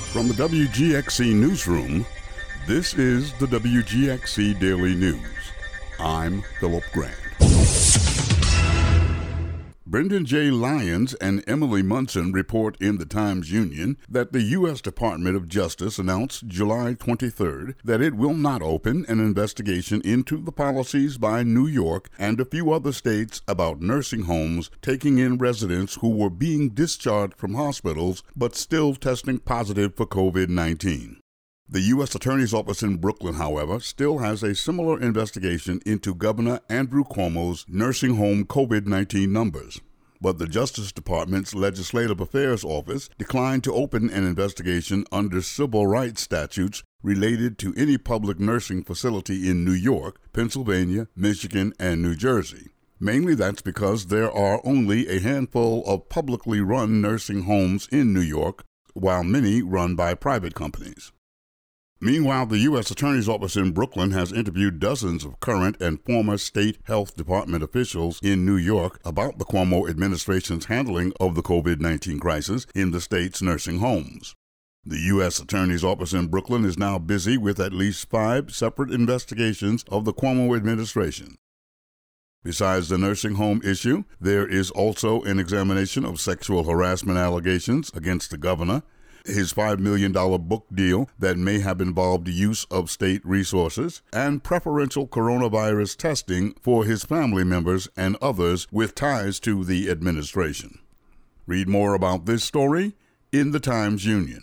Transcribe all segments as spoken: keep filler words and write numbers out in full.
From the W G X C Newsroom, this is the W G X C Daily News. I'm Philip Grant. Brendan J. Lyons and Emily Munson report in the Times-Union that the U S Department of Justice announced July twenty-third that it will not open an investigation into the policies by New York and a few other states about nursing homes taking in residents who were being discharged from hospitals but still testing positive for covid nineteen. The U S Attorney's Office in Brooklyn, however, still has a similar investigation into Governor Andrew Cuomo's nursing home covid nineteen numbers. But the Justice Department's Legislative Affairs Office declined to open an investigation under civil rights statutes related to any public nursing facility in New York, Pennsylvania, Michigan, and New Jersey. Mainly that's because there are only a handful of publicly run nursing homes in New York, while many run by private companies. Meanwhile, the U S Attorney's Office in Brooklyn has interviewed dozens of current and former state health department officials in New York about the Cuomo administration's handling of the covid nineteen crisis in the state's nursing homes. The U S Attorney's Office in Brooklyn is now busy with at least five separate investigations of the Cuomo administration. Besides the nursing home issue, there is also an examination of sexual harassment allegations against the governor, his five million dollars book deal that may have involved use of state resources, and preferential coronavirus testing for his family members and others with ties to the administration. Read more about this story in the Times-Union.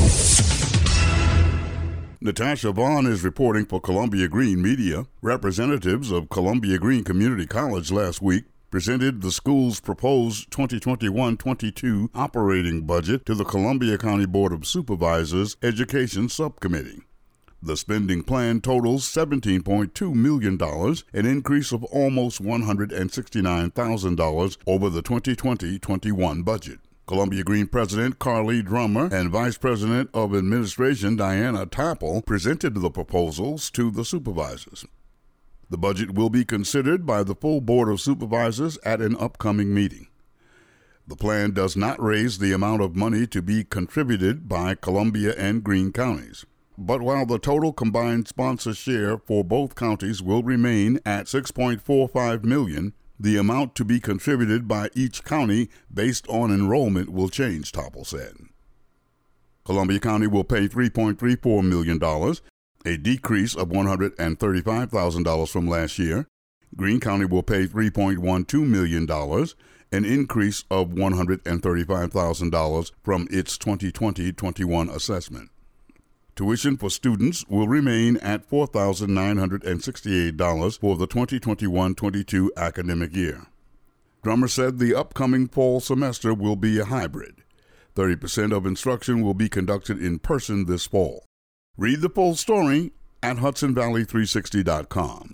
Natasha Vaughn is reporting for Columbia Green Media. Representatives of Columbia Green Community College last week presented the school's proposed twenty twenty-one twenty-two operating budget to the Columbia County Board of Supervisors Education Subcommittee. The spending plan totals seventeen point two million dollars, an increase of almost one hundred sixty-nine thousand dollars over the twenty twenty twenty-one budget. Columbia Green President Carly Drummer and Vice President of Administration Diana Tapple presented the proposals to the supervisors. The budget will be considered by the full Board of Supervisors at an upcoming meeting. The plan does not raise the amount of money to be contributed by Columbia and Greene counties. But while the total combined sponsor share for both counties will remain at six point four five million dollars, the amount to be contributed by each county based on enrollment will change, Tapple said. Columbia County will pay three point three four million dollars, a decrease of one hundred thirty-five thousand dollars from last year. Greene County will pay three point one two million dollars, an increase of one hundred thirty-five thousand dollars from its twenty twenty twenty-one assessment. Tuition for students will remain at four thousand nine hundred sixty-eight dollars for the twenty twenty-one twenty-two academic year. Drummer said the upcoming fall semester will be a hybrid. thirty percent of instruction will be conducted in person this fall. Read the full story at Hudson Valley three sixty dot com.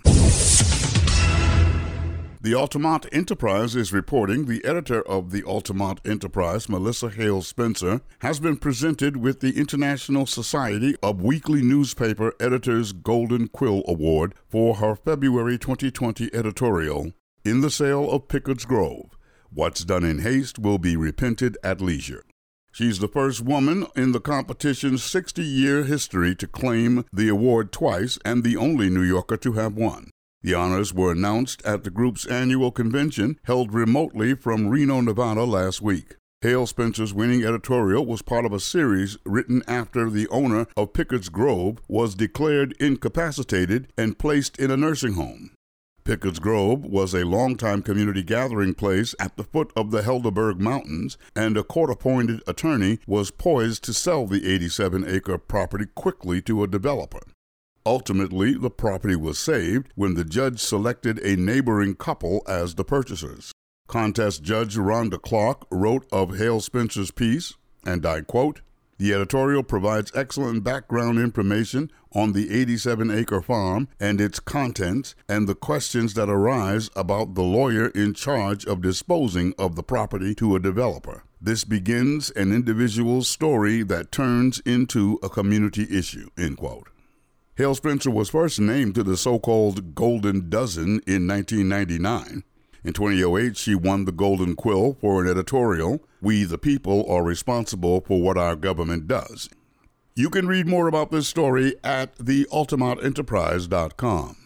The Altamont Enterprise is reporting the editor of the Altamont Enterprise, Melissa Hale Spencer, has been presented with the International Society of Weekly Newspaper Editors Golden Quill Award for her February twenty twenty editorial, In the Sale of Pickett's Grove. What's done in haste will be repented at leisure. She's the first woman in the competition's sixty-year history to claim the award twice and the only New Yorker to have won. The honors were announced at the group's annual convention held remotely from Reno, Nevada last week. Hale Spencer's winning editorial was part of a series written after the owner of Pickett's Grove was declared incapacitated and placed in a nursing home. Pickett's Grove was a longtime community gathering place at the foot of the Helderberg Mountains, and a court-appointed attorney was poised to sell the eighty-seven acre property quickly to a developer. Ultimately, the property was saved when the judge selected a neighboring couple as the purchasers. Contest judge Rhonda Clark wrote of Hale Spencer's piece, and I quote, "The editorial provides excellent background information on the eighty-seven acre farm and its contents and the questions that arise about the lawyer in charge of disposing of the property to a developer. This begins an individual's story that turns into a community issue," end quote. Hale Spencer was first named to the so-called Golden Dozen in nineteen ninety-nine. In twenty oh eight, she won the Golden Quill for an editorial, "We the People are Responsible for What Our Government Does." You can read more about this story at the altamont enterprise dot com.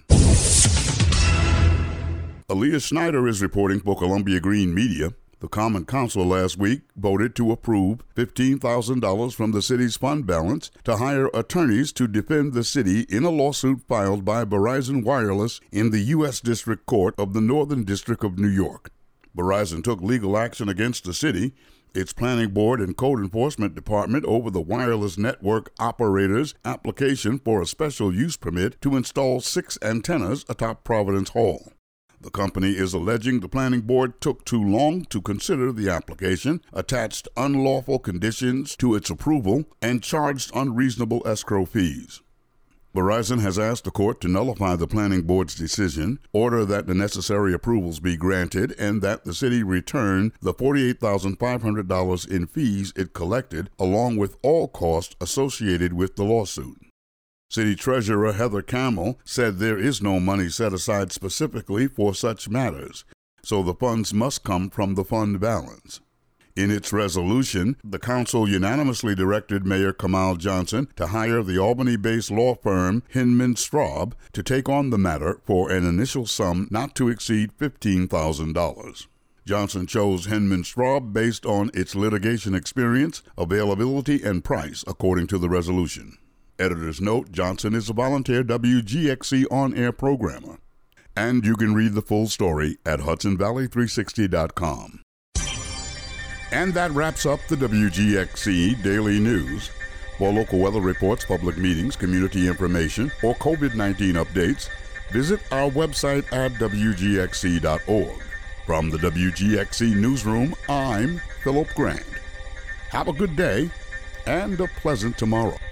Aaliyah Schneider is reporting for Columbia Green Media. The Common Council last week voted to approve fifteen thousand dollars from the city's fund balance to hire attorneys to defend the city in a lawsuit filed by Verizon Wireless in the U S District Court of the Northern District of New York. Verizon took legal action against the city, its planning board, and code enforcement department over the wireless network operator's application for a special use permit to install six antennas atop Providence Hall. The company is alleging the planning board took too long to consider the application, attached unlawful conditions to its approval, and charged unreasonable escrow fees. Verizon has asked the court to nullify the planning board's decision, order that the necessary approvals be granted, and that the city return the forty-eight thousand five hundred dollars in fees it collected, along with all costs associated with the lawsuit. City Treasurer Heather Camel said there is no money set aside specifically for such matters, so the funds must come from the fund balance. In its resolution, the council unanimously directed Mayor Kamal Johnson to hire the Albany-based law firm Hinman Straub to take on the matter for an initial sum not to exceed fifteen thousand dollars. Johnson chose Hinman Straub based on its litigation experience, availability, and price, according to the resolution. Editor's note, Johnson is a volunteer W G X C on-air programmer. And you can read the full story at hudson valley three sixty dot com. And that wraps up the W G X C Daily News. For local weather reports, public meetings, community information, or COVID nineteen updates, visit our website at w g x c dot org. From the W G X C Newsroom, I'm Philip Grant. Have a good day and a pleasant tomorrow.